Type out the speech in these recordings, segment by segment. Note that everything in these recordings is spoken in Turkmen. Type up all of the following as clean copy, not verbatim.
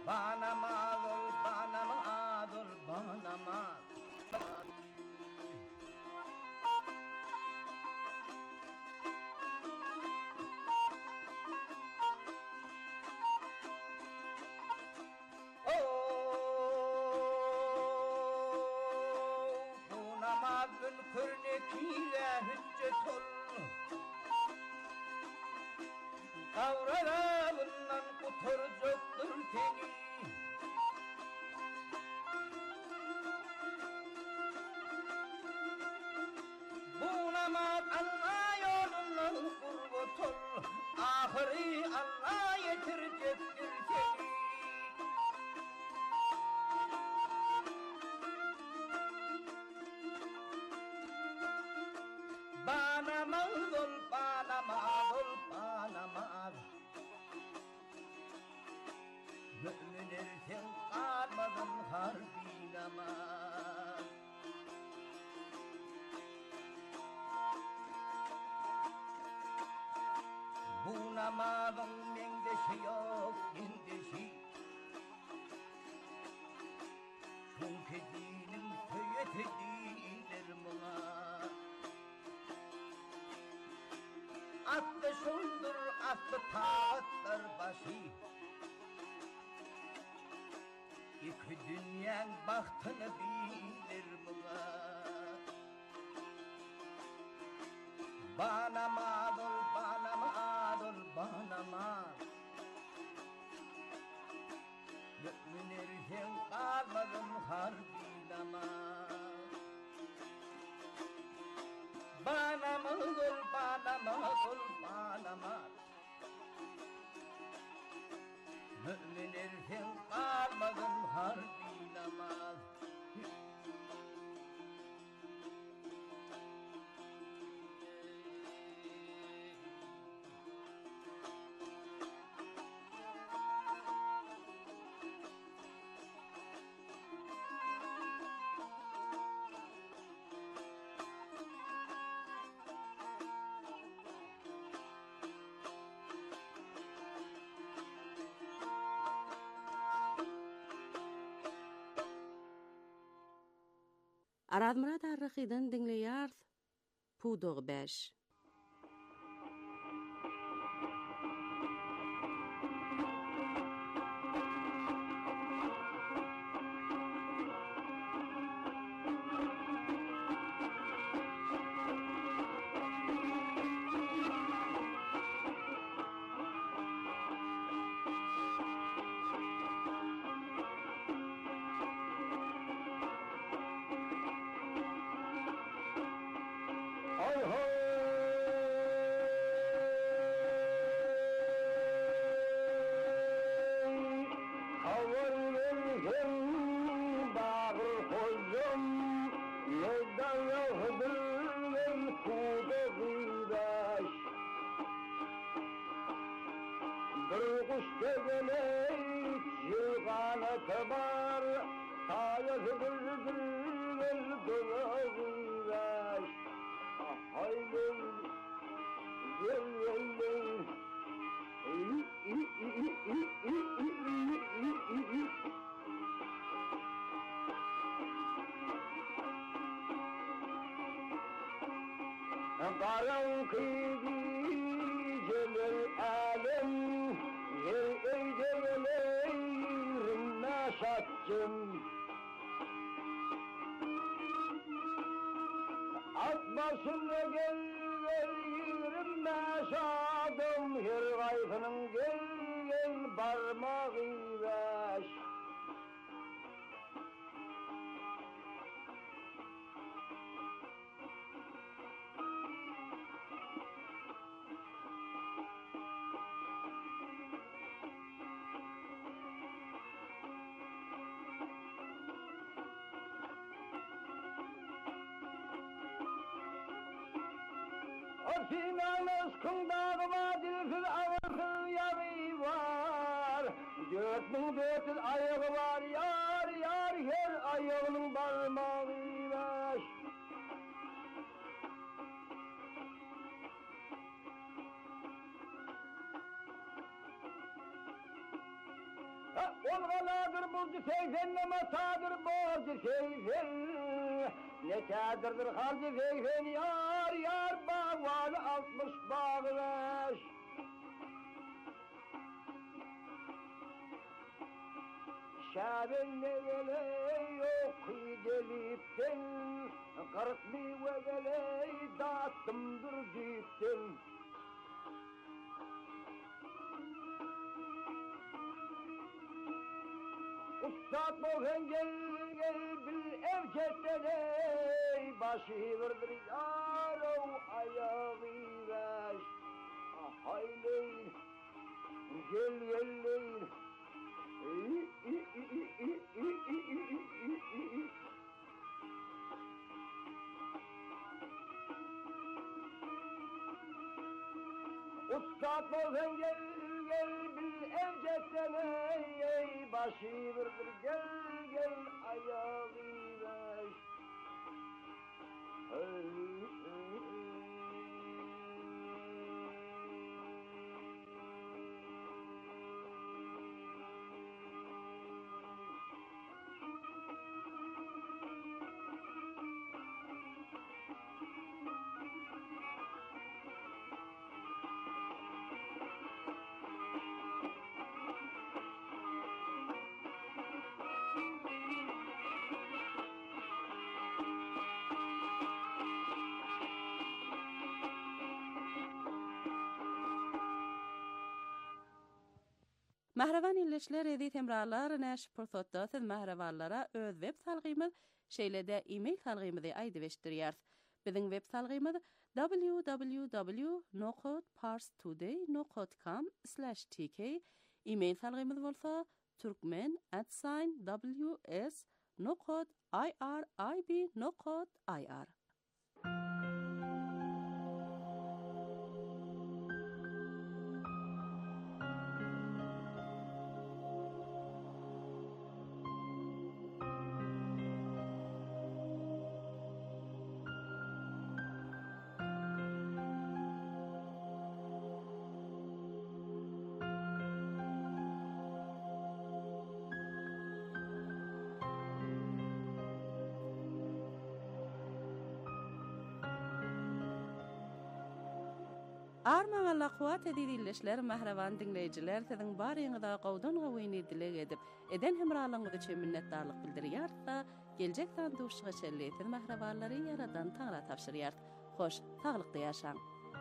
bana mal, bana mal, bana mal. Bu namazın kırnekiyle hüccet ol. Kavramından kurtaracaktır seni. Bu namaz Allah yolundan kurbat ol. Ahiri Allah yetirecektir seni. Bana mağdul, bana mağdul, bana mağdul. Müminler sen kalmadın harbi namaz. Bu namazın mendeşi yok, mendeşi. Çünkü dinim söyletediler buna. Attı şundur, attı taatlar başı. İki dünyanın bahtını bilir buna. Bana mağdur, bana mağdur, bana mağdur. Mümin erken kalmadın harbi namaz. Bana mağdur, bana mağdur, bana mağdur. Mümin erken kalmadın harbi namaz. Aradmurad Arrahydan dinleýärs. Pudog 5. Atmasınla gel veririm meşadım her kayfının gel parmağı ver. Sinanız kındağıma dilsiz ağırsız yağı var. 4400 ayağı var yar yar her ayağının parmağı var. Dalgaladır buzdu seyfen ne matadır borcu seyfen ne kadirdir harcı seyfen yar yar bağvalı 60 bağlaş Şaben ne vele yok delipten 40 mi vele dağıttımdır dipten Ustad boğen gel bil evcetten ey başı vurdur yaro ayağı baş hayleyin gel leyin Ustad boğen gel bil evcetten ey başı vurdur gel ayağı baş Mahravan illeşler edi temrarlar näş pursatda siz mahravanlara öz web salgymyz şeýlede e-mail salgymyzy aýdyp eşdirýär. Biziň web salgymyz www.parstoday.com/tk. E-mail salgymyz bolsa turkmen@ws.irib.ir. Armagalla kuwat edilişler mahravan dinleýijiler siziň baryňyza gowdan gowyny dilek edip eden hemralygyňyz üçin minnetdarlyk bildirýär-da geljek sanduşyga şerleýän mahrawanlary yaradan taňra tapşyrýar. Hoş, taglykda ýaşaň.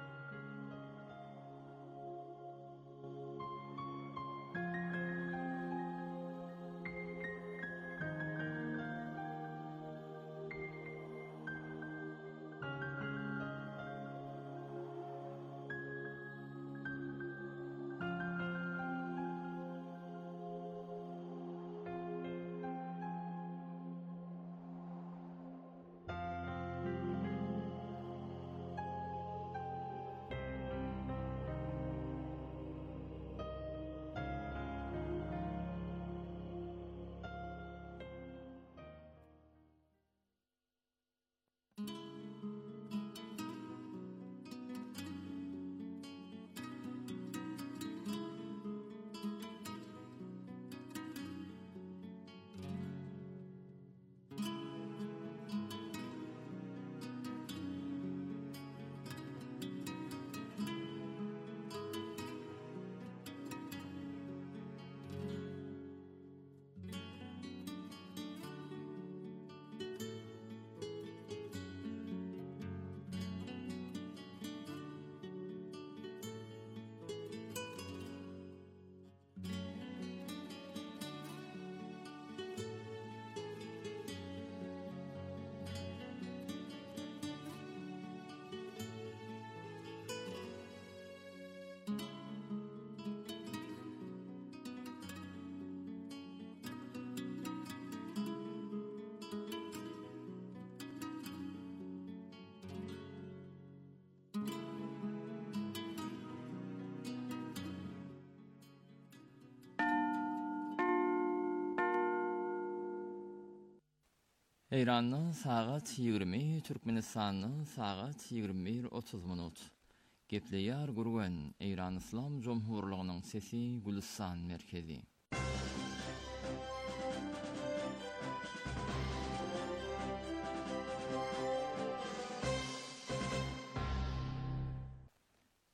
Eýranyň sagat 20, Türkmenistanyň sagat 21:30 minut. Gepleýär gurgan Eýran Islam Jomhurlygynyň sesi Gülistan merkezi.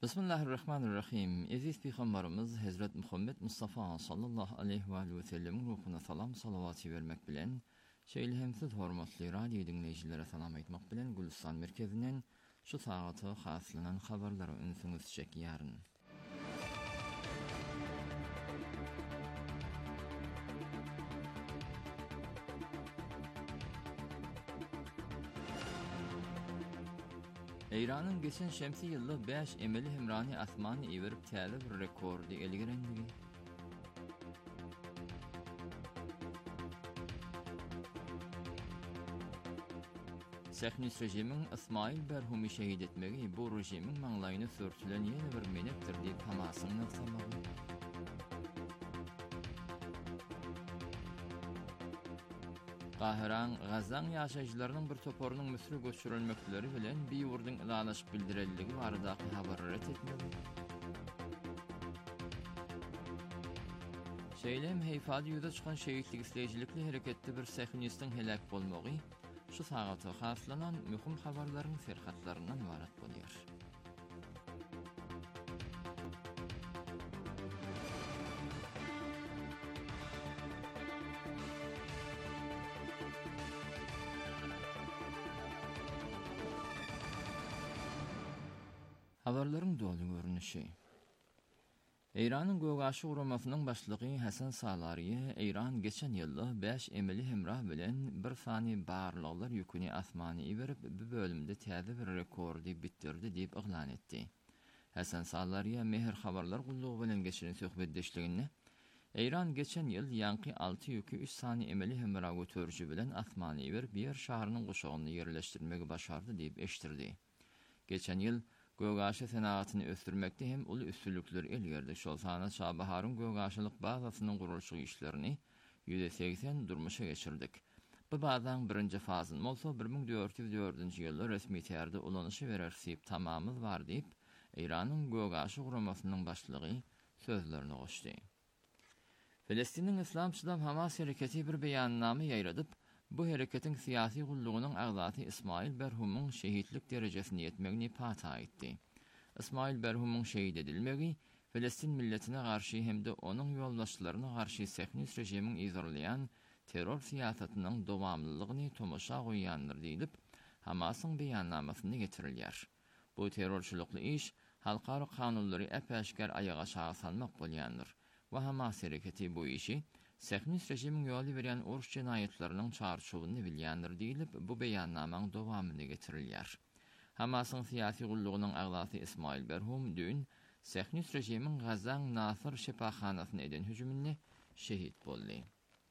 Bismillahirrahmanirrahim. Aziz Peygamberimiz Hazret Muhammed Mustafa sallallahu aleyhi ve sellem'in ruhuna salam salavatı vermek bilen, şeýle hemsiz hormatly radio dinleýijilere salam aýtmak bilen Gülistan merkezinden şu sagatı haslanan habarlary ünsüňiz çekýäryn. İran'ın geçen şemsi yılda 5 emeli hemrani asmanı iverip täze bir rekordy elgirenligi. Sehnis rejimin İsmail Berhumi şehit etmegi bu rejimin maňlaýyna sörtülen ýene bir menekdir diýip Hamasyň nyksamady. Qahiran, Gazan ýaşaýjylarynyň bir toporunyň Misre göçürilmekleri bilen bir ýurdyň ilanaşyp bildirelligi baradaky habar etmedi. Şeýlem Heyfady ýurda çykan şeýitlik isleýijilikli hereketde bir sehnistin helak bolmagy şu sagata haslanan mühim habarlaryň serhatlaryndan ibaret bolýar. Habarlaryň dolu görünüşi. İran'ın Gögaşy Guramasynyň başlygy Hasan Salariýe İran geçen ýylda 5 emeli hemrah bilen bir sany barlyklar ýüküni asmany iberip bu bölümde täze bir rekordy bitirdi diýip iglan etdi. Hasan Salariýe Mehr habarlar gullugy bilen geçiren söhbetdeşligini İran geçen ýyl ýanky 6 ýükü 3 sany emeli hemrah götürjü bilen asmany iberip bir şahrynyň goşagyny ýerleşdirmegi başardy diýip eşdirdi. Geçen ýyl Gögaşy senatyny ösdürmekde hem uly üstünlükler elgerdi. Şol sana Şabaharyn Gögaşylyk bazasynyň gurulşy işlerini %80 durmuşa geçirdik. Bu bazaň birinji fazyny bolsa 1404-nji ýylda resmi täze ulanyşy berersiýip tamamy bar diýip İranyň Gögaşy Guramasynyň başlygy sözlerini goşdy. Filistiniň Islamçylar Hamas hereketi bir beýannama ýaýradyp bu hereketin siyasi gullugynyň agzaty İsmail Berhumyň şehitlik derejesine ýetmegini pata etdi. İsmail Berhumyň şehit edilmegi Filistin milletine garşy hemde onuň ýoldaşlaryna garşy Sehnis rejimiň izarlayan terror siýasatynyň dowamlylygyny tomoşa goýandyr diýilip Hamasyň beýannamasyna getirilýär. Bu terrorçulukly iş halkary kanunlary äpäşger ayaga salmak bolýandyr. Ve Hamas hereketi bu işi Sehnis rejimiň ýoly berýän uruş jinayetleriniň çarşuwyny bilýändir diýilip bu beýannamanyň dowamyny getirilýär. Hamasyň syýasy gullugynyň agzaty İsmail Berhum dün Sehnis rejimiň Gazan Nasır şepaxanasyna eden hüjümini şehit boldy.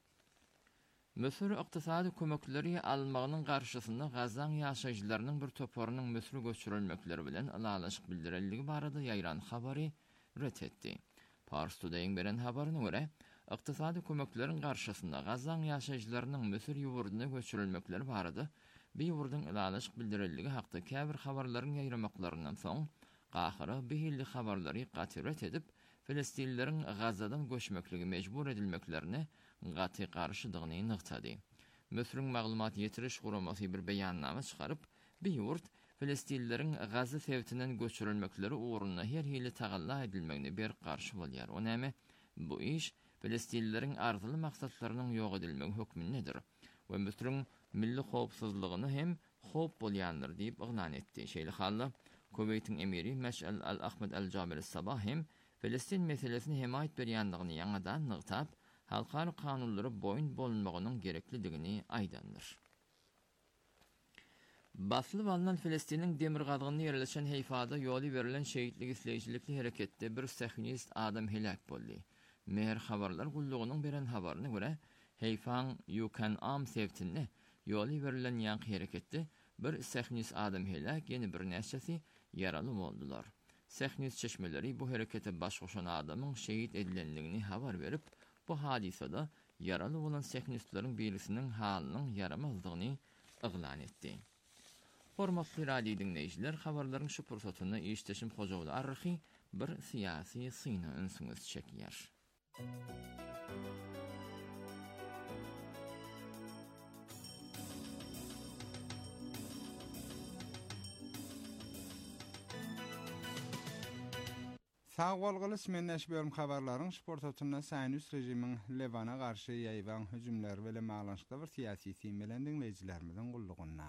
Misir ykdysady kömekleri almagynyň garşysynda Gazan ýaşaýjylarynyň bir toporunyň Misre göçürilmekleri bilen alalaşyk bildirelligi barada ýaýran habary ret etdi. Pars Today'ın beren habaryna görä, ykdysady kömekleriň garşysynda Gazan ýaşaýjylarynyň Misir ýurduna göçürilmekleri barada bir ýurdyň ilanaşyk bildirelligi hakda käbir habarlaryň ýaýramaklarynyň soň gahyry behilli habarlary gatyret edip Filistinlileriň Gazadan göçmekligi mejbur edilmeklerini gaty garşydygyny nykdady. Misiriň maglumat ýetiriş guramasy bir beýannama çykaryp, bir ýurt Filistinlilerin Gaza sevtinden göçürilmekleri uğruna her hili tagalla edilmegini bir karşı bolýar. O näme? Bu iş Filistinlilerin arzuly maksatlarynyň ýok edilmegi hökmündedir. We Misiriň milli howpsuzlygyny hem howp bolýandyr diýip iglan etdi. Şeýle halda Kuveytiň emiri Meş'al al-Ahmed al-Jabir-Sabah hem Filistin meselesini hemayet berýändigini ýangadan nykdap, halkary kanunlary boýun bolunmagynyň gereklidigini aýdandyr. Basly balynan Filistiniň Demirgazyny ýerleşen Heyfada ýoly berilen şehitlik isleýijilikli hereketde bir sehnist adam helak boldy. Mehr habarlar gullugynyň beren habaryna görä, Heyfaň Yukan sevtinde ýoly berilen ýanky hereketde bir sehnist adam helak, ýene bir näçesi ýaraly boldular. Sehnist çeşmeleri bu herekete baş goşan adamyň şehit edilenligini habar berip, bu hadisada yaraly bolan sehnistlerin birisiniň halynyň yaramazdygyny iglan etdi. Hormatly radio dinleýijiler, habarlaryň şu pursatyny işdeşim Hojawly Arryhy bir syýasy syna ünsüňiz çekýär. Sağ bolgyly menneş bölüm habarlaryň sportatynda Saýnus rejimiň Lebana garşy ýaýban hüjümler bilen maglanyşykda bir syýasy team bilen dinleýijilerimiziň gullugyna.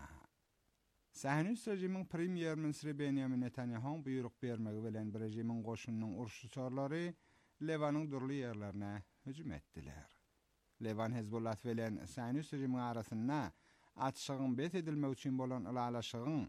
Saýnus rejimiň premier ministri Benjamin Netanyahu buyruk bermegi bilen bir rejimiň goşunynyň urşuçarlary Lebanyň durly ýerlerine hüjüm etdiler. Leban Hezbollah bilen Saýnus rejimiň arasynda atşygyň bet edilmek üçin bolan ulalaşygyň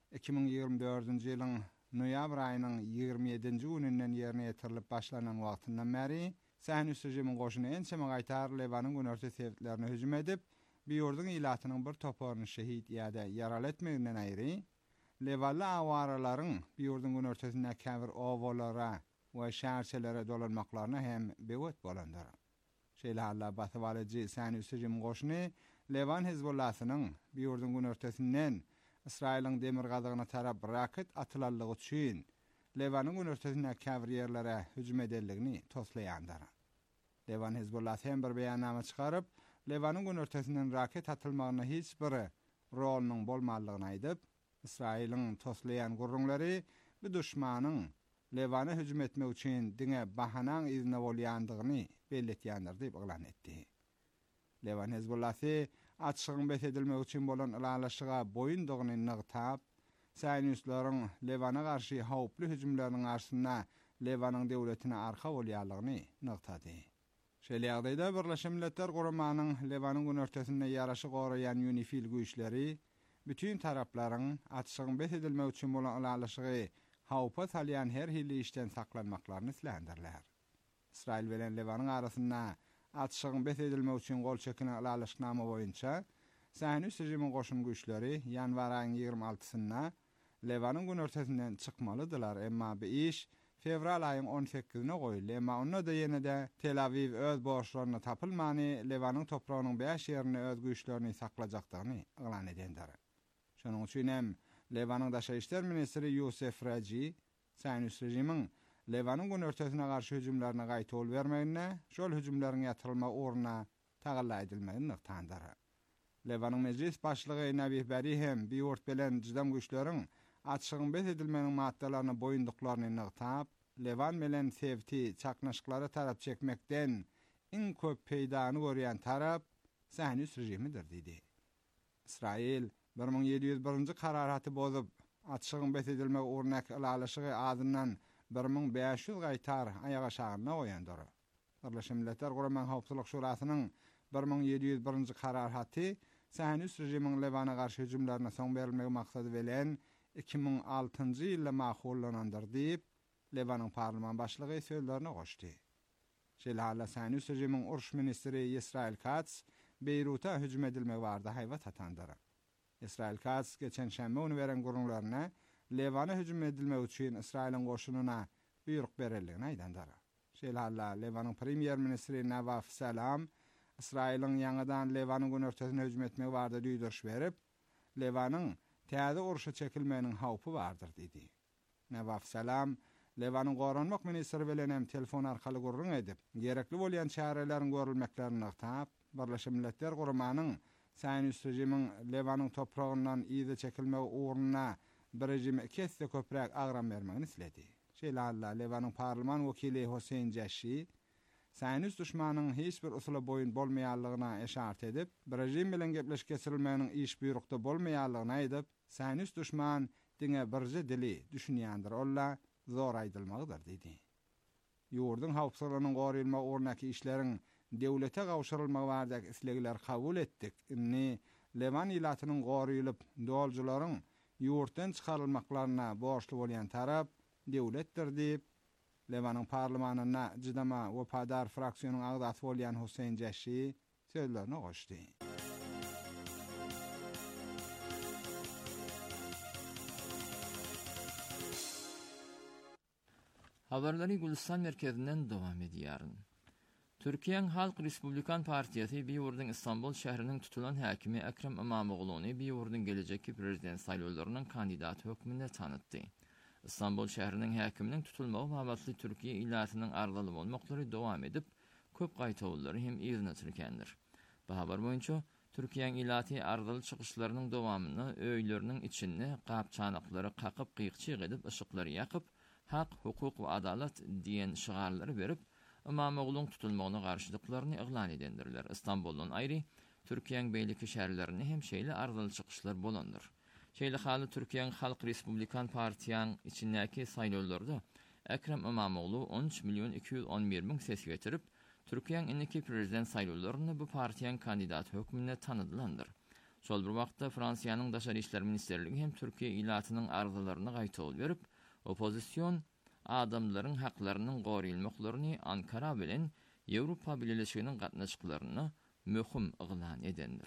2024-nji ýylyň noýabr aýynyň 27-nji gününden ýerine ýetirilip başlanan wagtyndan bäri Saýnus rejimiň goşuny ençeme gaýtar Lebanyň günörtü sebitlerine hüjüm edip, bu ýurdun ilatynyň bir toparyny şehit ýa-da ýaraly etmeginden aýry, Lebanly awararyň bu ýurdun günörtüsinde käbir owalara we şäherçelere dolanmaklaryna hem bewet bolandyr. Şeýle halla batywalyjy Saýnus rejimiň goşuny Leban Hezbollahynyň bu ýurdun günörtüsinden İsrail'in demir gazygyna tarap raket atylanlygy üçin Lebanyň günörtüsinde käbir ýerlere hüjüm edenligini toslaýandyr. Leban Hezbollah hem bir beýannama çykaryp, Lebanyň günörtüsinden raket atylmagyna hiç bir rolunyň bolmalygyny aýdyp, İsrail'in toslayan gurrunlary bu düşmanyň Lebana hüjüm etmek üçin diňe bahanaň izne bolýandygyny belletýändir diýip elan etdi. Leban Hezbollahy atşygyň bet edilmek üçin bolan ulalaşyga boýundygyny nygtap, Saýnuslaryň Lebana garşy hawply hüjümleriniň arşyna Lebanyň döwletine arka bolýanlygyny nygtady. Şeýle ýagdaýda Birleşen Milletler Guramanyň Lebanyň günörtüsinde ýaraşy goraýan UNIFIL güýçleri bütün taraplaryň atşygyň bet edilmek üçin bolan ulalaşygy hawpa salýan her hili işden saklanmaklaryny islendirler. İsrail bilen Lebanyň arasynda atşygyň bet edilmek üçin gol çekilen ulalaşnama boýunça Saýnus rejimiň goşun güýçleri ýanwar aýynyň 26-synda Lebanyň günörtüsinden çykmalydylar, emma bu iş fevral aýynyň 18-ine goýuldy. Emma onda da ýene-de Tel Aviv öz borçlaryny tapylmany, Lebanyň topragynyň 5 ýerini öz güýçlerini saklajakdygyny elan edendir. Şonuň üçin hem Lebanyň daşa işler ministri Yosef Raji Saýnus rejimiň Lebanyň günörtüsine garşy hüjümlerine gaýta ol bermegine, şol hüjümleriň ýatyrylma oruna tagalla edilmegini nyktandyr. Lebanyň meclis başlygy Nabih Berri hem bu ýurt bilen jydam güýçleriň atşygyň bet edilmeginiň maddalaryna boýundyklaryny nyktab, Leban bilen sevti çaknaşyklary tarap çekmekden iň köp peýdany görýän tarap Saýnus rejimidir diýdi. İsrail 1701-nji kararaty bozup, atşygyň bet edilmek ornak ulalaşygy adyndan 1500 gaýtar aýaga şagyna goýandyr. Birleşen Milletler Guramaň Hawpçylyk Şurasynyň 1701-nji kararaty Saýnus rejimiň Lebana garşy hüjümlerine soň berilmegi maksady bilen 2006-njy ýylda makullanandyr diýip Lebanyň parlament başlygy sözlerine goşdy. Şeýle halla Saýnus rejimiň uruş ministri Israel Katz Beýruta hüjüm edilmegi barada haýbat atandyr. Israel Katz geçen şäme ony beren gurrunlaryna Lebana hüjüm edilmek üçin İsrail'in goşunyna buyruk berildigini aýdandyr. Şeýle halla Lebanyň premier ministri Nawaf Salam İsrail'in ýangydan Lebanyň günörtüsine hüjüm etmegi barada duýdurş berip, Lebanyň täze uruşa çekilmeginiň hawpy bardyr diýdi. Nawaf Salam Lebanyň goranmak ministri bilen hem telefon arkaly gurrun edip, gerekli bolýan çareleriň görülmeklerini nyktab, Birleşen Milletler Guramanyň Saýnus rejimiň Lebanyň topragyndan iýde çekilmegi oruna bir rejime kesse köpräk agram bermegini isledi. Şeýle halla Lebanyň parlament wekili Hüseyin Jaşi Saýnus düşmanyň hiç bir usula boyun bolmaýanlygyna eşart edip, bir rejim bilen gepleşip geçirilmeginiň iş buyrukda bolmaýanlygyny aýdyp, Saýnus düşman diňe birji dili düşünýändir, olla zor aýdylmagydyr diýdi. Ýurdun hawpçylygynyň goraýylma ornaky işleriň döwlete gawşyrylmagy barada islegler kabul etdik. Inni Leban ilatynyň goraýylyp doljularyň ýurtdan çykarylmaklaryna borçly bolýan tarap döwletdir diýip Lebanyň parlamentine jydama we padar fraksiýonyň agdaty bolýan Hüseyin Jaşi sözlerini goşdy. Habarlary Gülistan merkezinden dowam edýär. Türkiýeň Halk Respublikan Partiýasy bu ýurdun İstanbul şäheriniň tutulan häkimi Ekrem İmamoğluny bu ýurdun geleceki prezident saýlawlarynyň kandidaty hökmünde tanıtdy. İstanbul şäheriniň häkiminiň tutulmagy babatly Türkiýe ilatynyň argaly bolmaklary dowam edip, köp gaýtawlary hem ýerine türkendir. Bu habar boýunça Türkiýeň ilaty argaly çykyşlarynyň dowamyny öýleriniň içinde gapçanaklary qakyp gyýkçyk edip ışıklary ýakyp, hak, hukuk we adalet diýen şigarlary berip, imamogluň tutulmagyna garşylyklaryny eglan edendirler. İstanbuldan aýry Türkiýeň beýleki şäherlerini hem şeýle arzaly çykyşlar bolandyr. Şeýle haly Türkiýeň Halk Respublikan Partiýaň içindäki saýlawlarda Ekrem İmamoğlu 13.211.000 ses getirip, Türkiýeň indiki prezident saýlawlaryny bu partiýaň kandidaty hökmüne tanıdylandyr. Şol bir wagtda Fransiýanyň Daşary işler ministerligi hem Türkiýe ilatynyň arzuwlaryny gaýtaw berip, opozisiýon adamlaryň haklarynyň gorylmaklaryny Ankara bilen Ýewropa Birleşiginiň gatnaşyklaryny möhüm eglan edendir.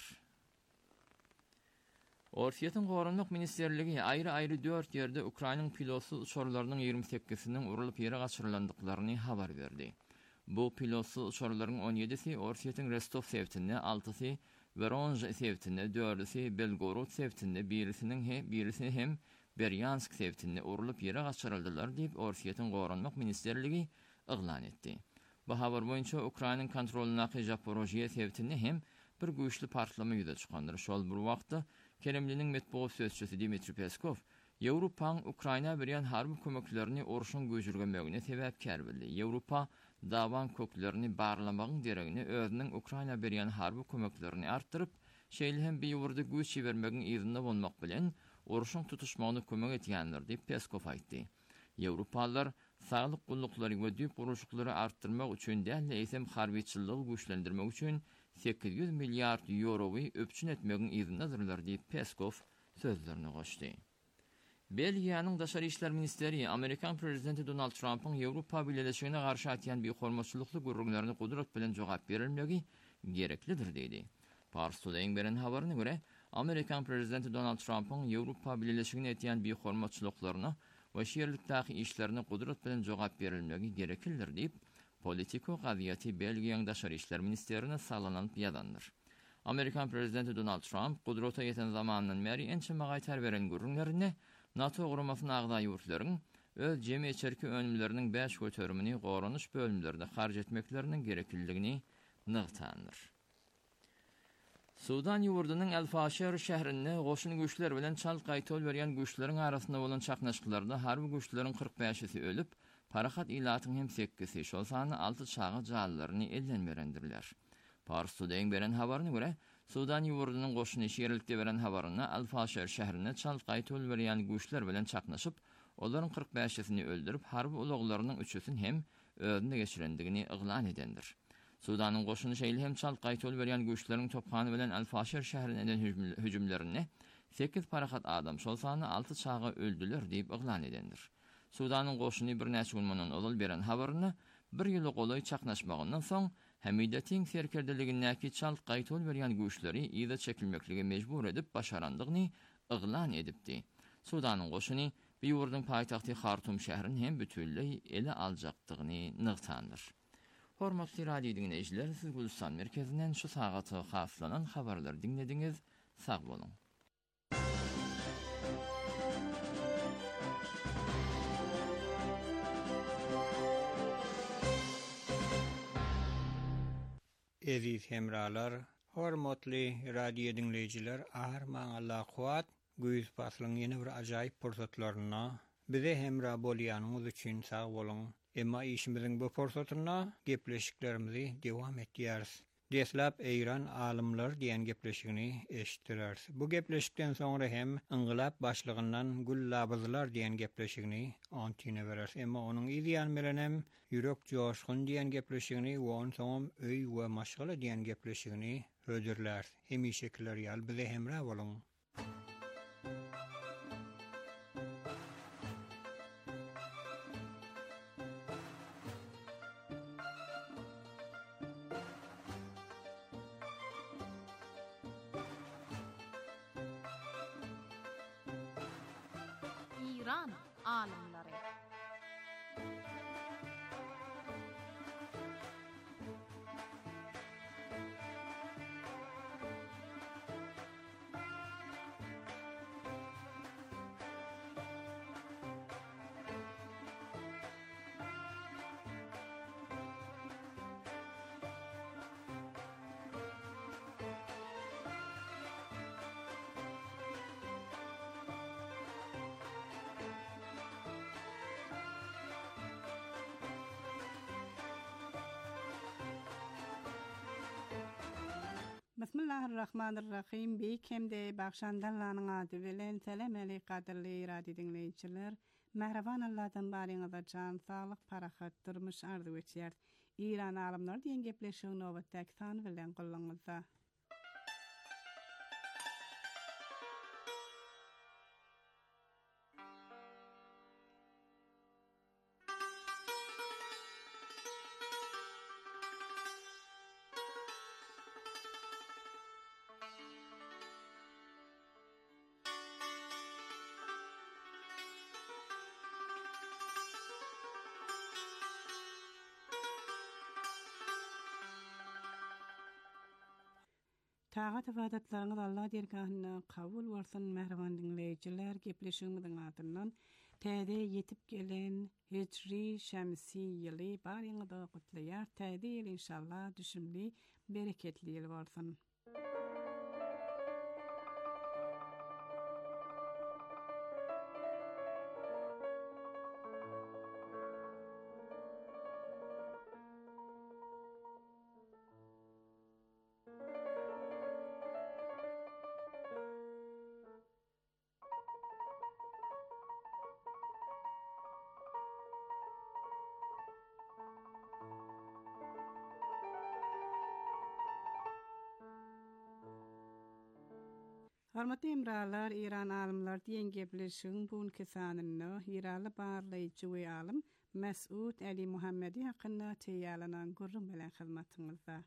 Orsiýetin Gorunluk Ministerligi aýry-aýry 4 ýerde Ukrainaň pilotsuz uçurlarynyň 28-siniň urulyp ýere gaçyrylandyklaryny habar berdi. Bu pilotsuz uçurlaryň 17-si Orsiýetin Rostov sewtinde, 6-sy Voronezh sewtinde, 4-si Belgorod sewtinde, birisi hem Beryansk sewtinde urulyp ýere gaçyryldylar diýip Orsiýetin Gorunluk Ministerligi eglan etdi. Bu habar boýunça Ukrainaň kontrolundaky Zaporojye sewtinde hem bir güýçli partlama ýüze çykandyr. Şol bir wagtda Kremliniň metbuat sözçüsi Dmitri Peskov, Ýewropaň Ukraina berýän harby kömeklerini uruşyň göjürgenmegine sebäpkär bildi. Ýewropa dawan köklerini barlamagyň deregini özüniň Ukraina berýän harby kömeklerini artdyryp, şeýle hem bir ýurda güýç bermegiň ýerinde bolmak bilen uruşyň tutuşmagyna kömek etýändir diýip Peskov aýtdy. Ýewropalılar saglyk gullukları we düýp uruşuklary artdyrmak üçin däl eýsem harbiçylygy güýçlendirmek üçin 800 milyard eurowy öpçün etmegiň ýerindädirler diýip Peskov sözlerini goşdy. Belgiýanyň Daşary işler ministeri Amerikan prezidenti Donald Trump'yň Ýewropa Birleşigine garşy atýan bir hormatçylykly gurrunlaryny gudrat bilen jogap berilmegi gereklidir diýdi. Pars Today beren habaryna görä, Amerikan prezidenti Donald Trump'yň Ýewropa Birleşigine etýän bir hormatçylyklaryny we şeýerlikdäki işlerini gudrat bilen jogap berilmegi gereklidir diýip Politiko gaziýeti Belgiýanyň Daşary işler ministerine salanyp ýadandyr. Amerikan prezidenti Donald Trump gudrata ýeten zamanyndan beri ençe magaýtar beren gurrunlaryny NATO guramasyna agdaý ýurtlaryň öz jemi içerki önümleriniň 5 göterümini goranyş bölümlerinde harj etmeklerinin gerekliligini nygtandyr. Sudan ýurdunyň El-Fasher şäherinde goşun güýçler bilen çal gaýtol berýän güýçleriň arasynda bolan çaknaşyklarda harby güýçleriň 45-si ölüp, parahat ilatyň hem 8-si, şol sany 6 çağı jallaryny elden berendirler. Pars Today beren habaryna görä, Sudan ýurdunyň goşuny şeýerlikde beren habaryna El-Fasher şäherinde çal gaýtol berýän güýçler bilen çaknaşyp, olaryň 45-sini öldürüp, harby ulaglarynyň 3-üsini hem özüne geçirendigini eglan edendir. Sudanyň goşuny şeýle hem çal gaýtol berýän güýçleriň topgany bilen El-Fasher şäherine eden hüjümlerini 8 parahat adam, şol sany 6 çağı öldüler diýip eglan edendir. Sudanyň goşuny bir näçe gün mundan olal beren habaryny bir ýyl golay çaknaşmagyndan soň Hamidatyň serkerdeligindäki çal gaýtol berýän güýçleri ýa-da çekilmeklige mejbur edip başarandygyny eglan edipdi. Sudanyň goşuny bir ýurdun paýtagty Hartum şäherini hem bütünlüği ele aljakdygyny nygtandyr. Hormatly radio dinleýijiler, siz Gulistan merkezinden şu sagaty haslanan habarlary dinlediňiz. Sag bolun. Eziz hemralar, hormatly radio dinleýijiler, ahirman Allah kuat, güýz paslyň ýene bir ajaýyp pursatlaryna bize hemra bolýanyňyz üçin sag bolun. Emma işimiziň bu pursatyna gepleşiklerimizi dewam etýäris. Deslap Eýran alymlar diýen gepleşigini eşitdiler. Bu gepleşikden soňra hem inqilab başlygyndan Gullabyzlar diýen gepleşigini antyna berer. Emma onuň ýan bilenem ýürek joşgun diýen gepleşigini we on soň öý we maşgala diýen gepleşigini hödürler. Hemişekler ýal bize hemra bolun. İran alimleri. Bismillahirrahmanirrahim. Beýkemde bagşandallanyň ady bilen selam aly gaderli radio dinleýijiler. Mehreban Allahdan baryňyza jan saglyk, parahat, durmuş arzu etýär. İran alymlar diýen gepleşigiň nowatdaky sany bilen gollaňyzda. Tagat ibadatlaryňyz Allah dergahyna kabul bolsun mehreban dinleýijiler. Gepleşigimiziň adyndan täze ýetip gelen Hicri şemsi ýyly baryňyzda gutlaýar. Täze ýyl inşallah düşümli, bereketli ýyl bolsun. Hormatly emralar, İran alymlar diýen gepleşigiň buňky sanyny Iraly barlaýjy we alym Mes'ud Ali Muhammedi hakynda teýýarlanan gurrun bilen hyzmatyňyzda.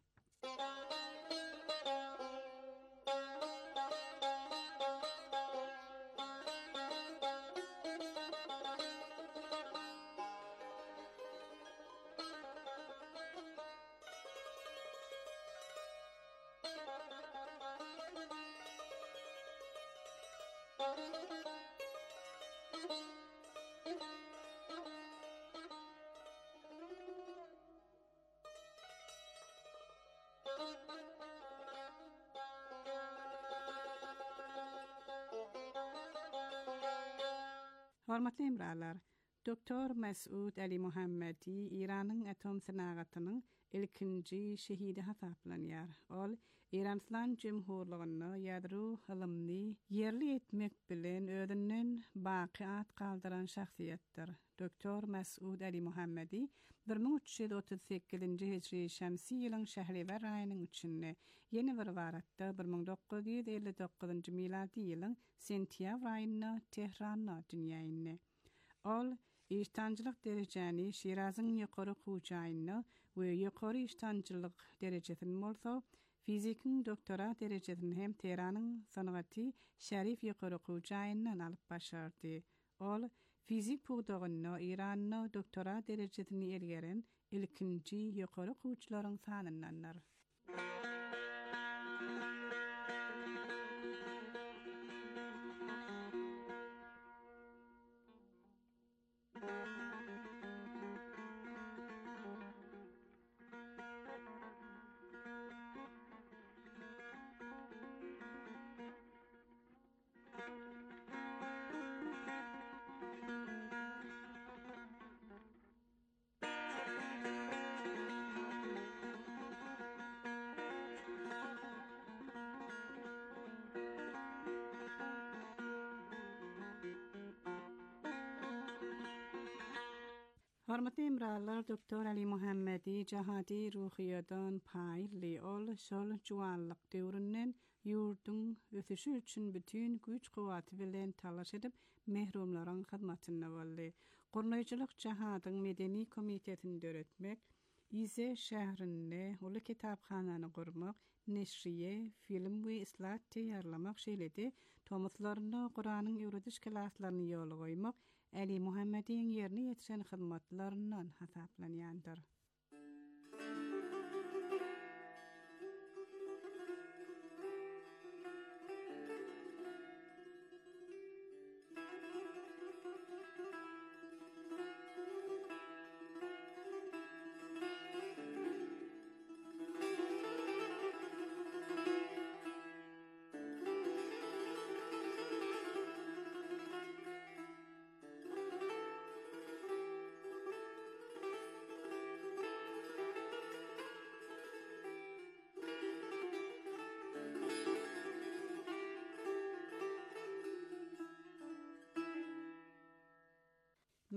Hormatly emralar, Doktor Mes'ud Ali Muhammedi İranyň atom synagatynyň ilkinji şehidi hasaplanýar. Ol İran İslam Jumhurlygyny ýadro ilmini ýerli etmek bilen ödünden baky at kaldyran şahsiýetdir. Doktor Mes'ud Ali Muhammedi 1338-nji Hicri şemsi ýylyň Şähriwer aýynyň 3-nde ýeni bir waratda 1959-njy miladi ýylyň sentýabr aýynda Tehranda dünýäne. Ol iştancılık derejäni Şirazyň ýokary hujaýyny we ýokary iştancılık derejesini bolsa, fizikiň doktora derejesini hem Teheranyň Sanaty Şerif ýokary hujaýynyň alyp başardy. Ol fizik puğdagyny İranyň doktora derejesini elgeren ilkinji ýokary hujaýlaryň sanyndandyr. Hormatly emralar, Doktor Ali Muhammedi jahady ruhiýadan paýly ol şol juwanlyk döwründen ýurduň ösüşi üçin bütün güç guwaty bilen talaş edip mehrumlaryň hyzmatyna boldy. Gurnaýjylyk jahadyň medeni komitetini döretmek, Ize şäherinde uly kitaphanany gurmak, neşriye, film we islat teýarlamak şeýledi, tomuslaryny Qur'anyň ýuridik klaslaryny ýoly goýmak Ali Muhammediň ýerine ýetişen hyzmatlaryndan hasaplanýandyr.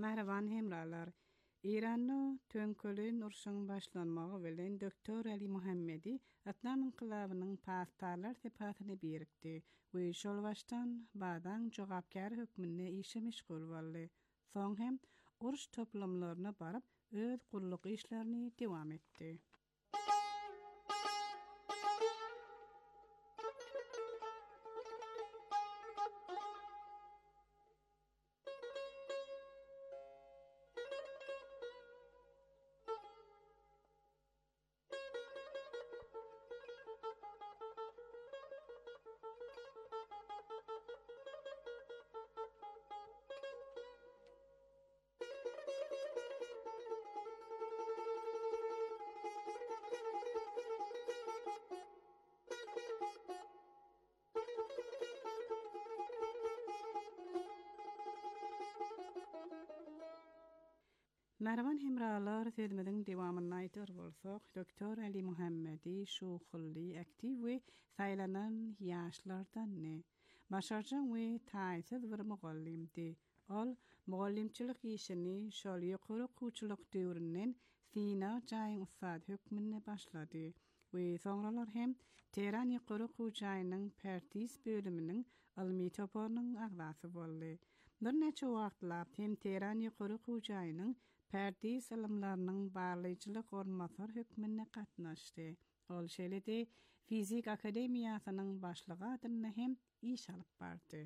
Mehrevan hemralar, İran'da tönkölü nurşun başlanmağı bilen Doktor Ali Muhammedi Atlam inqilabynyň pastarlar sepatyny birikdi we şol başdan badan jogapkar hökmüne işe meşgul boldy. Soň hem uruş toplamlaryna baryp öz gulluk işlerini dewam etdi. Mervan hemralar sözümiziň dewamyny aýtar bolsak, Doktor Ali Muhammedi şu hylly aktiv we saýlanan ýaşlardan ne? Başarjyň we taýsyz bir mugallimdi. Ol mugallimçilik işini şol ýokary okuwçylyk döwründen Sina jaýyň ustad hökmüne başlady. We soňralar hem Teheran ýokary okuwçylygynyň Pertis bölüminiň ilmi toparynyň agdasy boldy. Bir neçe wagtlar hem Teheran ýokary okuwçylygynyň Pertis ilimlarynyň barlyjylyk ormasar hökmüne gatnaşdy. Ol şeýle-de Fizik Akademiýasynyň başlygy adyna hem iş alyp bardy.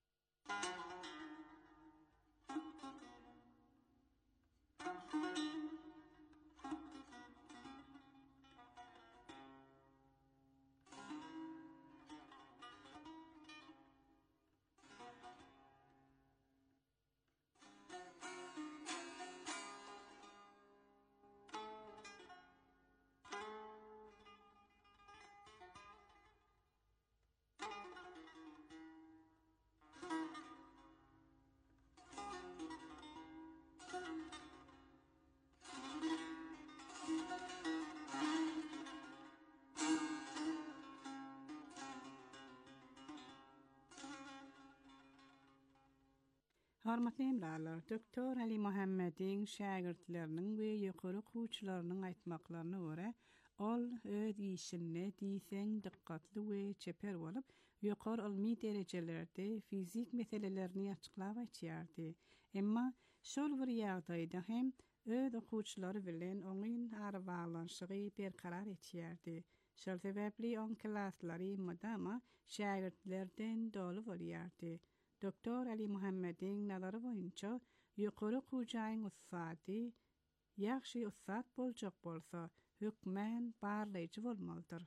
Hormatly hemralar, Doktor Ali Muhammediň şagirdleriniň we ýokary okuwçylarynyň aýtmaklaryna görä, ol öz işine diýseň dikkatli we çeper bolup, ýokary ilmi derejelerde fizik meselelerini açyklap açýardy. Emma şol bir ýagdaýda hem öz okuwçylary bilen oňyn arbalanşygy berkarar etýärdi. Şol sebäpli on klaslary madama şagirdlerden dolu bolýardy. Doktor Ali Muhammediň nazary boýunça ýokary okuwçylygyň ustady ýaxşy ustad boljak bolsa, hökmän barlyjy bolmalydyr.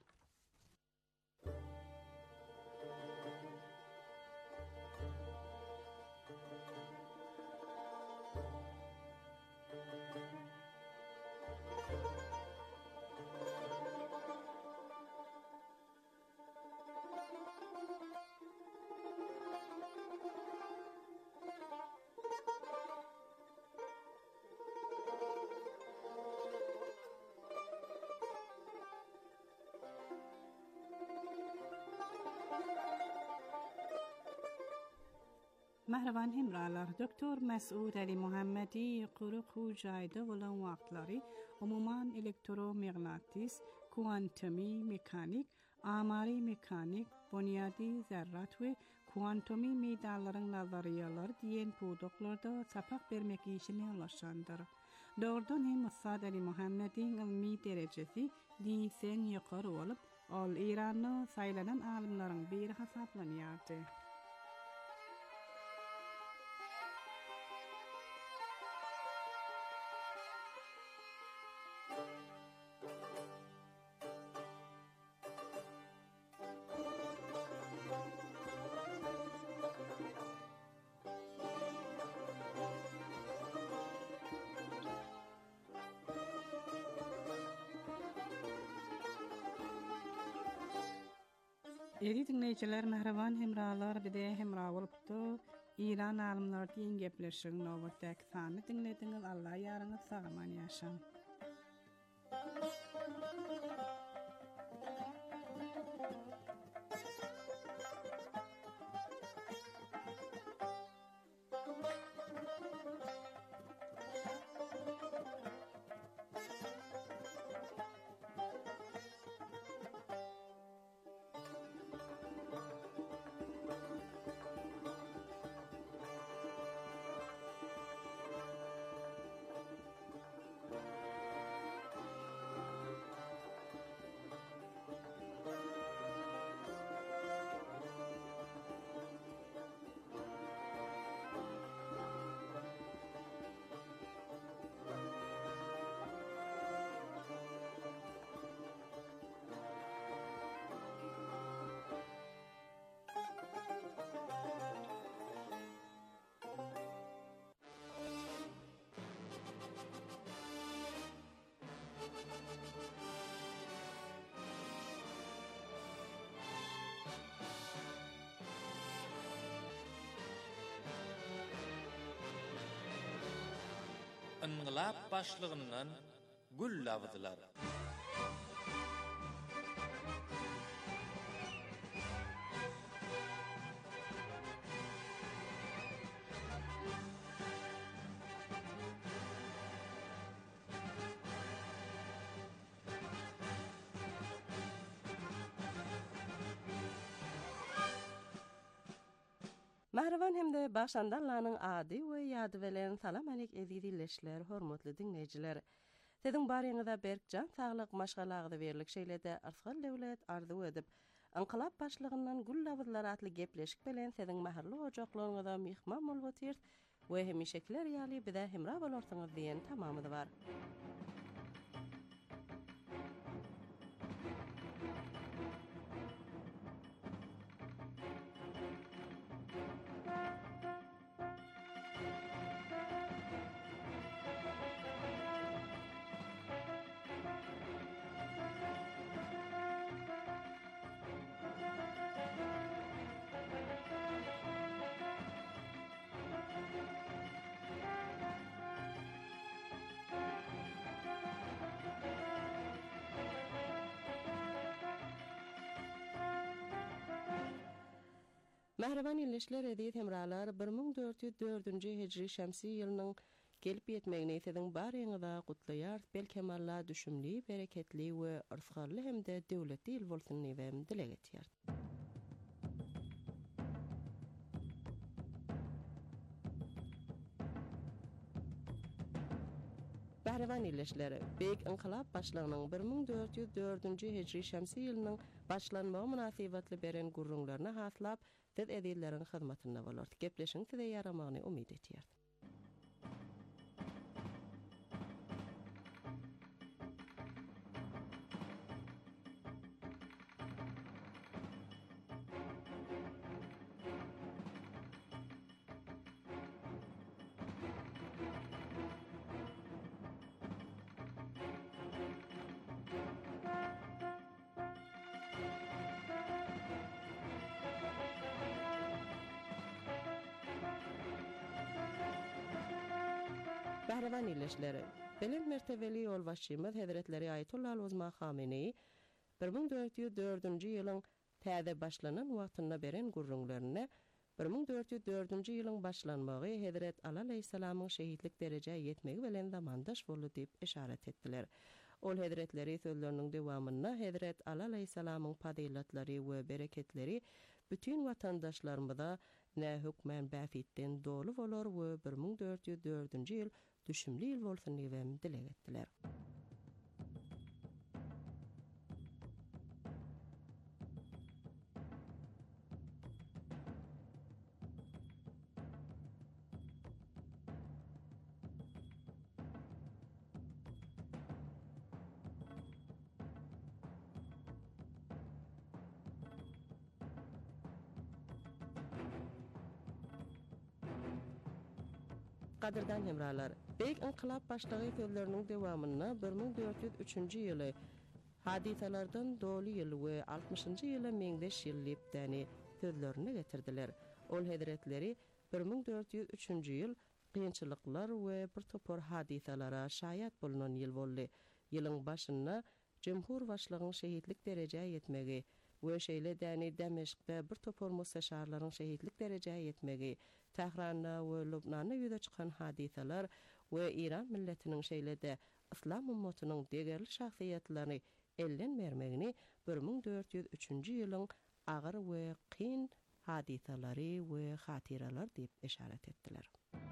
Mehrevan hemralar, Doktor Mes'ud Ali Muhammedi ýokary okuwçylygyda bolan wagtlary umuman elektromagnatis, kuantomi mekanik, amari mekanik, bunyady zerrat we kuantomi meýdanlaryň nazariýalary diýen pudoklarda sapak bermek işini ýalaşandyr. Dogrudan hem Ustad Ali Muhammediň ilmi derejesi diýsen ýokary bolup, ol Iranyň saýlanan alimlaryň biri hasaplanýardy. Eri dinleyijiler, mehreban hemralar, bide hemra bolupdy. İran alimler diýen gepleşiň nowatdaky sany dinlediňiz. Allah ýaryňyz sagaman ýaşaň. İnqilab başlığından gül lavıdılar. Mahravan hemde başandarlarının adi we ýady bilen salam alek edilişler, hormatly dinleýijiler. Sizin baryňyzda Berkjan saglyk maşgalagdy berlik şeýlede Arsgal döwlet arzu edip, inqilab başlygyndan gullawlar atly gepleşik bilen sizin mahally ojaklaryňyzda mihman bolup otyr we hemişekler ýaly bize hemra bolarsyňyz diýen tamamy bar. Mahravan illeşler edýet hemralar 1404-nji hijri şämsi ýylynyň gelip ýetmegini sizin baryňyzda gutlaýar, belkemalla düşümli, bereketli we arsgarly hemde döwletli ýyl bolsun diýip dilek etýär. Mahravan illeşleri Beýik inqilab başlygynyň 1404-nji hijri şämsi ýylynyň başlanmagy munasabatly beren gurrunlaryna haslap siz edillerin hyzmatyna bolar. Gepleşiň size ýaramagyny umyt etýär. Bahravan illeşleri Belin mertebeli ýol başçymyz Hazretleri Ayetullah Uzma Khamenei 1404-nji ýylyň täze başlanan wagtyna beren gurrunlaryna 1404-nji ýylyň başlanmagy Hazret Ali aleyhissalamyň şehitlik derejä ýetmegi bilen zamandaş boldy diýip işaret etdiler. Ol Hazretleri sözleriniň dowamyna Hazret Ali aleyhissalamyň fazilatlary we bereketleri bütün watandaşlarymyza ne hükmen bäfitden dolu bolar we 1404-nji ýyl düşümli ýyl bolsun diýip dilek etdiler. Qadirdan hemralar, Beýik inqilab başlygy sözleriniň dowamyna 1403-nji ýyly hadisalardan dolu ýyl we 60-njy ýyla meňdeş ýyllypdany sözlerini getirdiler. Ol Hazretleri 1403-nji ýyl kynçylyklar we bir topar hadisalara şaýat bolunan ýyl boldy. Ýylyň başynda Jemhur başlygynyň şehitlik derejä ýetmegi we şeýle däni Demeşkde bir topar mustaşarlaryň şehitlik derejä ýetmegi, Tehranda we Lubnanda ýüze çykan hadisalar we İran milletiniň şeýlede islam ummatynyň degerli şahsiýetlerini elden bermegini 1403-nji ýylyň agyr we kyn hadisalary we hatiralar diýip işaret etdiler.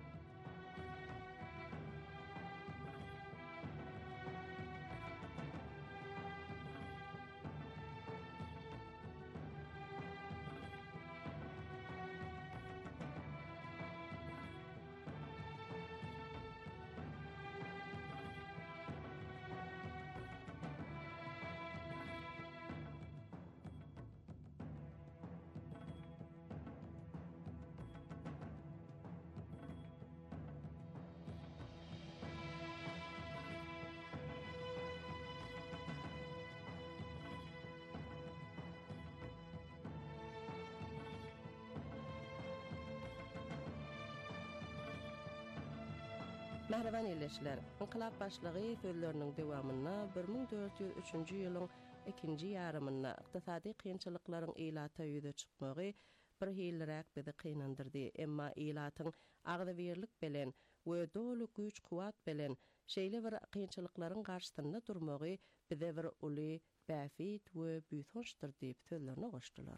Mähreban ýerleşler, inqilab başlygy sözleriniň dowamyna 1403-nji ýylyň 2-nji ýarymyna ykdysady kynçylyklaryň ýylata ýüze çykmagy bir hillirek bizi kynandyrdy. Emma ýylatyň agdybirlik bilen we dolu güç kuwat bilen şeýle bir kynçylyklaryň garşysynda durmagy bize bir uly bäfit we büýtünçdir diýip sözlerine goşdylar.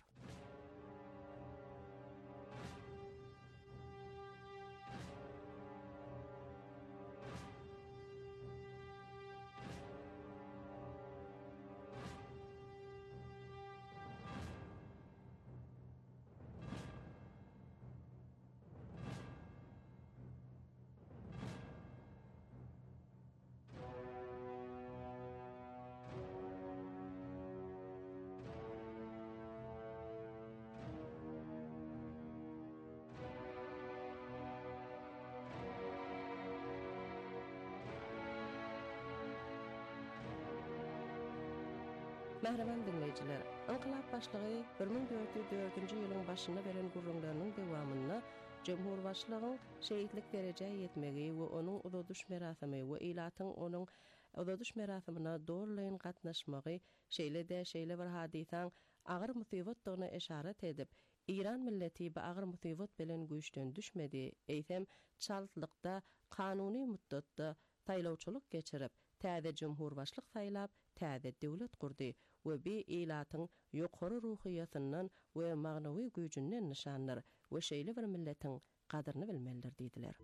Mähreban dinleyijiler, inqilab başlygy 1404-nji ýylyň başyna beren gurrunlarynyň dowamyna Jumhur başlygyň şeýitlik derejäge ýetmegi we onuň uzaduş merasimy we ýylatyň onuň uzaduş merasimine dorlaýyn gatnaşmagy şeýle bir hadisaň agyr musibatdygyna işaret edip, İran milleti bu agyr musibat bilen güýçden düşmedi, eýsem çaltlykda kanuny muddatda taýlawçylyk geçirip, täze jumhur başlyk saýlap, täze döwlet gurdy we bi ýylatyň ýokary ruhiýatyndan we magnawy güýjünden nişanlar we şeýle bir milletiň gadyryny bilmelidir diýdiler.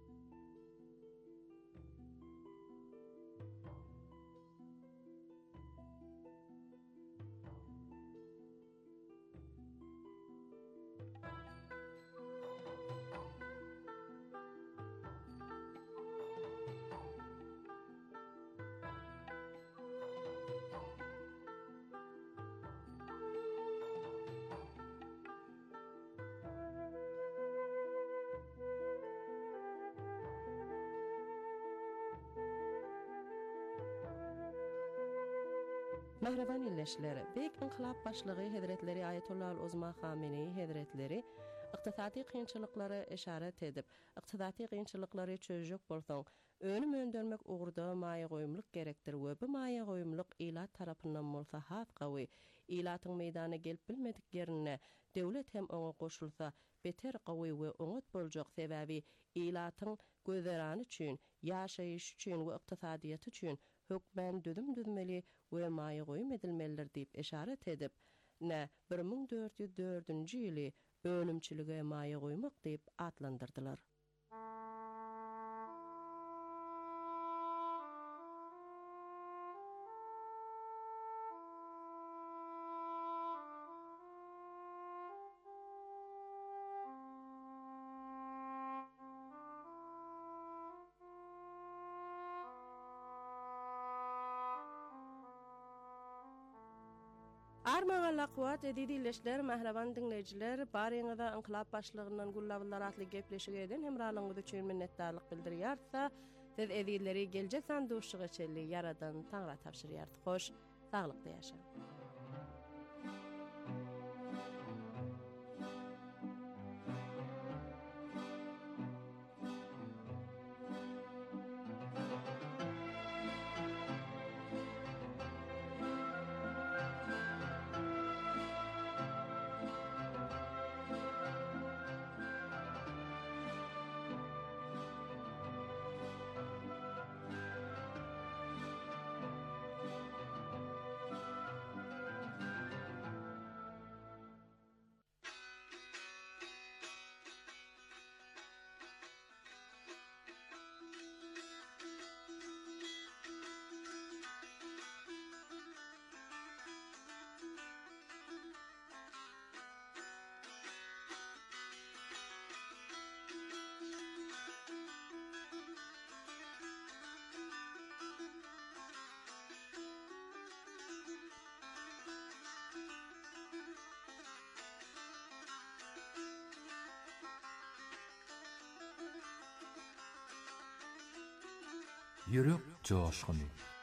Mähreban ýerleşler, beýik inqilab başlygy Hazretleri Ayetullah Uzma Khamenei Hazretleri ykdysady kynçylyklary işaret edip, ykdysady kynçylyklary çözjek bolsaň, önüm öndürmek ugrda maýa goýumlyk gerekdir we bu maýa goýumlyk ýylat tarapyndan bolsa hat gawy, ýylatyň meýdana gelip bilmedik ýerine döwlet hem oňa goşulsa beter gawy we oňat boljak sebäbi ýylatyň gözlerany üçin, ýaşaýyş üçin we ykdysadyýat üçin hökmen düzmeli we maýa goýum edilmelidir diýip işaret edip, 1404-nji ýyly ölümçilige maýa goýmak diýip atlandyrdylar. Armağa laqwat edilişler, mähreban dinleyijiler, baryňyza inqilab başlygynyň gullawlar atly gepleşigi eden hemralygyňyz üçin minnetdarlyk bildirýärsa, siz edilleri geljek sanduşyga çelli yaradan taňra tapşyrýardy. Hoş, saglykda ýaşaň. yürek coşkunu.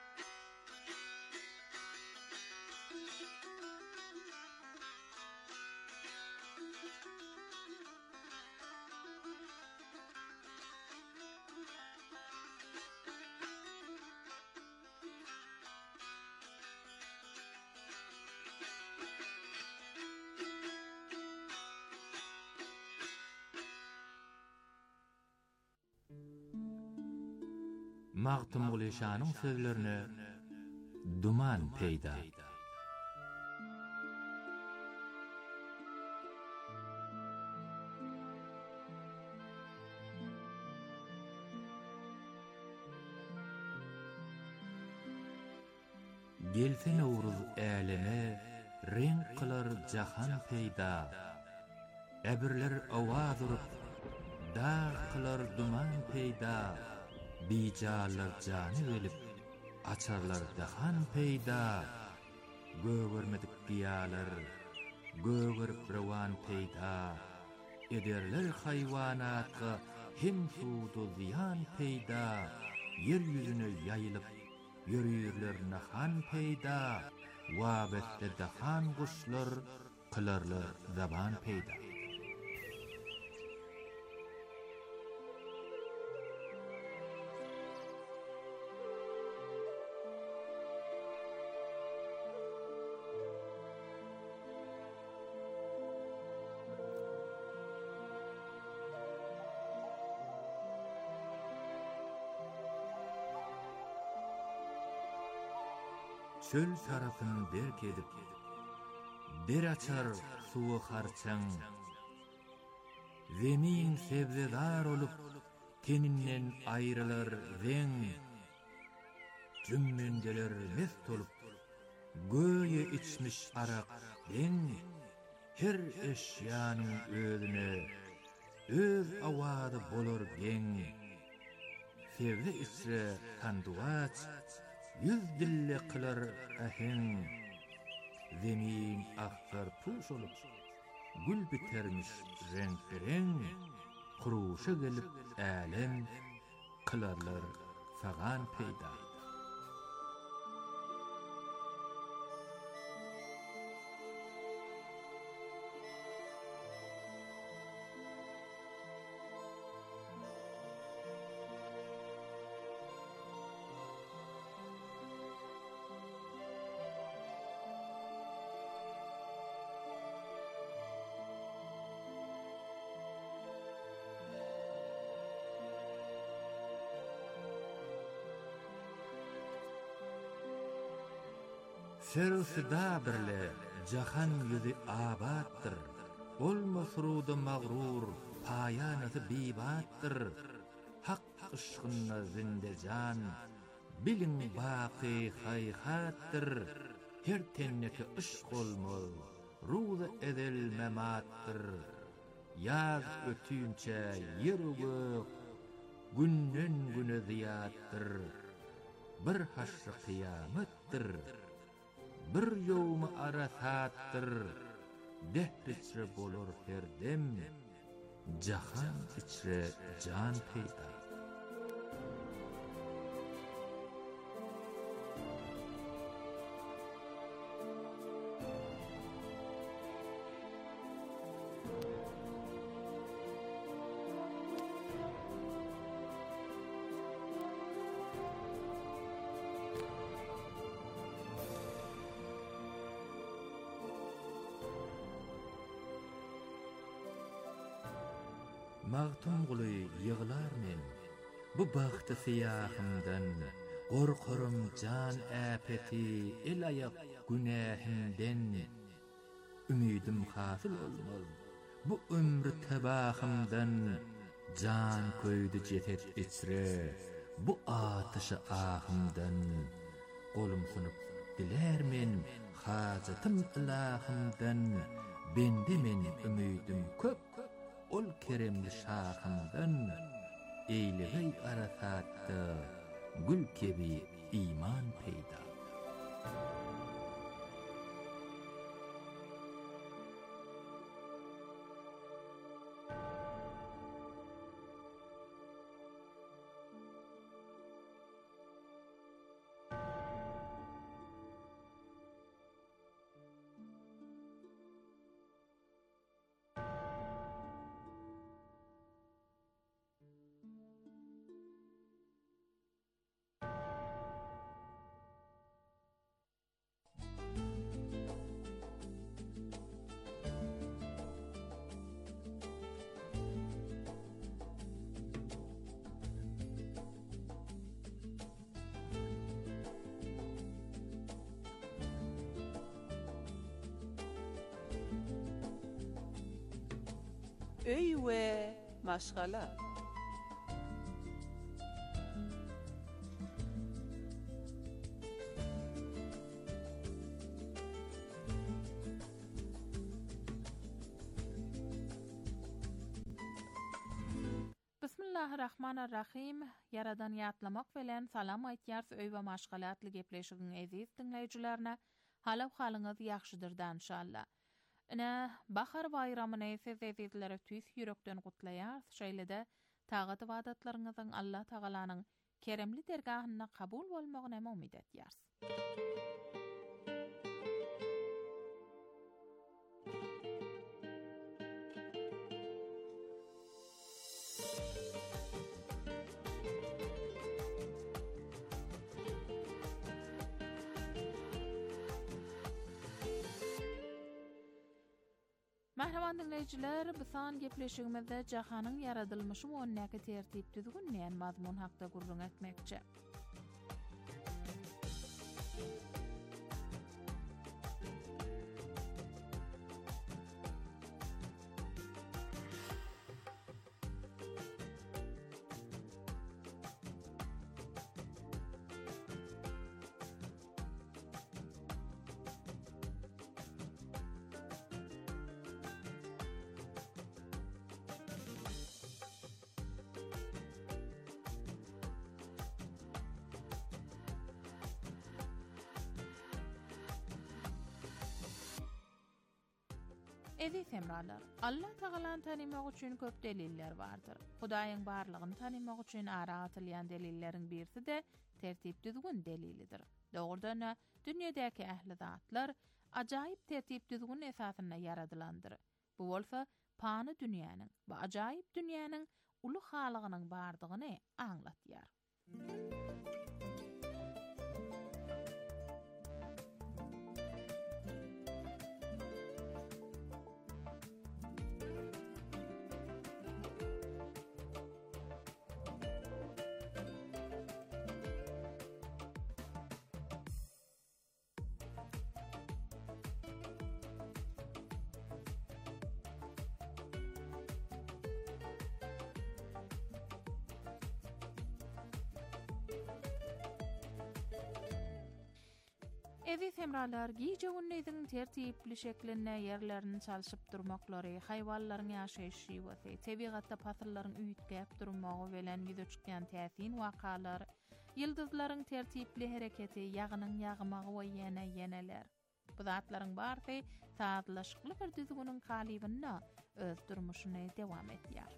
Magtum Gulişan'ın sözlerine duman peyda. Gelsen uğruz äleme, renk kılar jahan peyda. Ebirler awaz urup, dağ kılar duman peyda. Bijalar canı velip, açarlar dahan peyda. Gögörmedik giyalar, gögörüp revan peyda. Ederler hayvanatga hem suudu ziyan peyda. Yeryüzüne yayılıp, yürüyürler nahan peyda. Wabette dahan kuşlar, kılarlar zaban peyda. Çöl tarafını derk edip, der açar suyu harçan. Zemin sebzedar olup, teninden ayrılar ren. Cümmendeler mest olup, göğe içmiş arak den. Her eşyanın özüne, öz avadı bolor gen. Sebze içre tanduaç, yüz dille kılar ahen. Zemin aktar tuş olup, gül bitermiş renk. Kuruşa gelip alem, kılarlar fagan peyda. Serusida birle jahan yüzü abattır. Ol masrudu mağrur, payanatı bibattır. Hak ışkınna zindecan, bilin baqi hayhattır. Her tenneki ışk olmaz, ruzu edel memattır. Yaz ötüyünçe yeru gök, günden güne ziyattır. Bir haşr kıyamettır. Bir yevmi arasattır. Dehr içre bolor her dem, jahan içre can peyda. Magtum guly yığlar men, bu bahtı siyahımdan. Korkarım can apeti, el ayak günahimden. Ümidim hasıl olmaz, bu ömrü tebahımdan. Can köydü cetet içre, bu atışa ahımdan. Kolum sunup diler men, hacatım ilahımdan. Bendemen ümidim köp, ol keremli şahımdan. Eylevey arasatta, gül kebi iman peyda. öý we maşgala. Bismillahirrahmanirrahim. Yaradan ýatlamak bilen salam aýtýar öý we maşgalatly gepleşigiň eziz dinleýijilerine. Halaw halyňyz ýaxşydyr inşallah. Ine bahar bayramyny sizlere tüýs ýürekden gutlaýar. Şeýle-de tagat ibadatlaryňyzyň Allah Tagalanyň keremli dergahyna kabul bolmagyna umyt etýärs. Merhaban dinleyijiler, bu san gepleşigimizde jahanyň yaradylmyşy we näki tertip düzgünleýän mazmun hakda gurrun etmekçi. Eziz hemralar, Allah Tagalany tanymak üçin köp deliller bardyr. Hudaýyň barlygyny tanymak üçin ara atylýan delillerin birisi de tertip düzgün delilidir. Dogrudan dünýädäki ähli zatlar ajaýyp tertip düzgün esasyna yaradylandyr. Bu bolsa pany dünýäniň we ajaýyp dünýäniň uly halygynyň bardygyny aňlatýar. Eziz hemralar, giýje günniň tertipli şekline ýerlerini çalşyp durmaklary, haýwanlaryň ýaşaýşy we tebigatda pasyllaryň üýtgäp durmagy bilen ýüze çykýan täsin wakalar, ýyldyzlaryň tertipli hereketi, ýagynyň ýagmagy we ýene-ýeneler. Bu zatlaryň barty taatlaşykly bir düzgüniň kalybyna öz durmuşyny dewam etýär.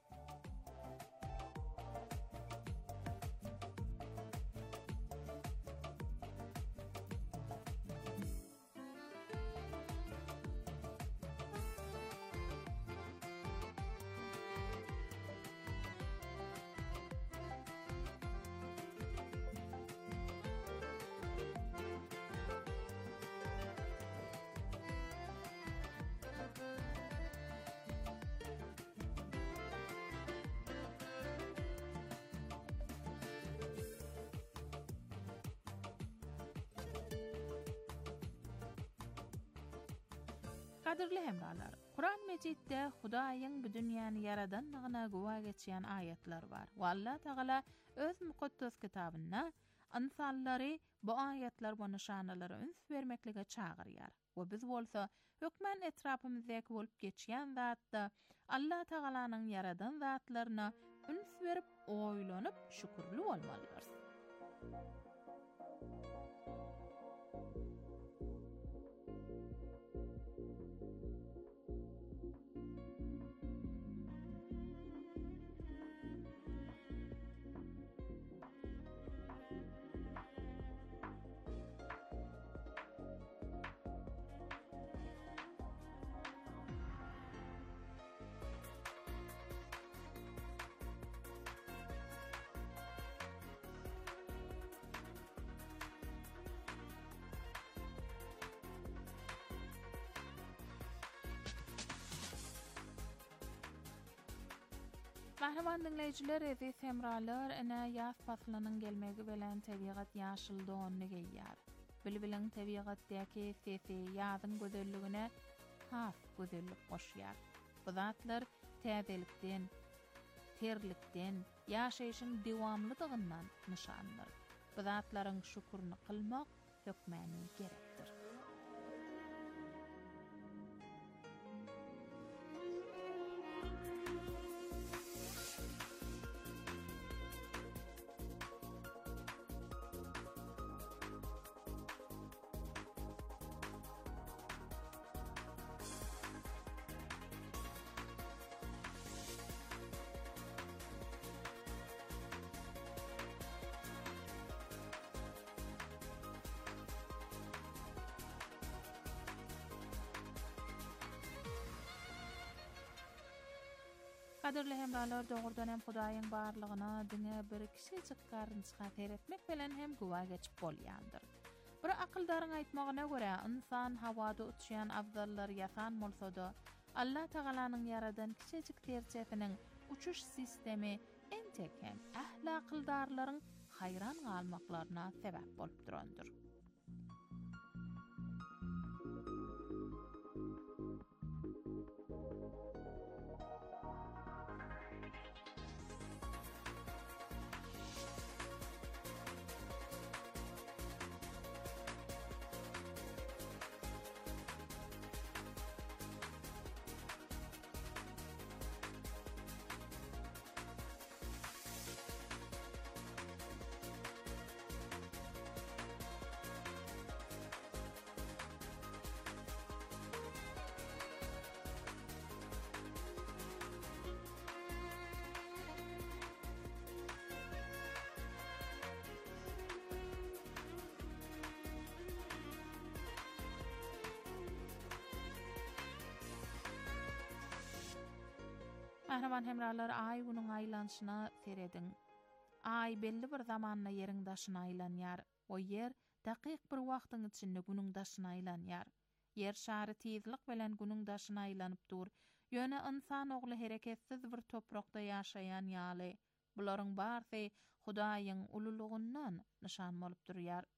Kadirli hemralar, Kur'an Mecitde Hudaýyň bu dünýäni yaradanlygyna gowa geçýän ayetler bar. Allah Taala öz mukaddes kitabyna insanlary bu ayetler we nişanalary üns bermeklige çagyrýar. We biz bolsa hökmen etrapymyzdaki bolup geçýän zatda Allah Taalanyň yaradan zatlaryna üns berip oýlanyp şükürli bolmalydyr. Mahraman dinleyijiler, eziz hemralar, ene ýaz faslynyň gelmegi bilen tebigat ýaşyl donyny geýýär. Bilbilen tebigatdaky sesi ýazyň gözelligine has gözellik goşýar. Bu zatlar täzelikden, terlikden, ýaşaýyşyň dowamlydygyndan nişanlar. Bu zatlaryň şükürni kılmak hökmäni gerekdir. Kaderli hemralar doğrudan hem Hudaýyň barlygyna diňe bir kiçik garynçyga teretmek bilen hem guwa geçip bolýandyr. Bir akyldaryň aýtmagyna görä, insan hawada uçýan abdallar ýasan bolsa-da, Allah Tagalanyň yaradan kiçik terçefiniň uçuş sistemi entek hem ähli akyldarlaryň hayran galmaklaryna sebäp bolup durandyr. Mahraman hemralar, ay bunun aylanışına seredin. Ay belli bir zamanla yerin daşına aylanýar. O yer daqiq bir wagtyň içinde günüň daşına aylanýar. Yer şary tezlik bilen günüň daşına aylanyp dur. Ýöne insan ogly hereketsiz bir toprakda ýaşaýan ýaly. Bularyň barsy Hudaýyň ululugyndan nişan bolup durýar.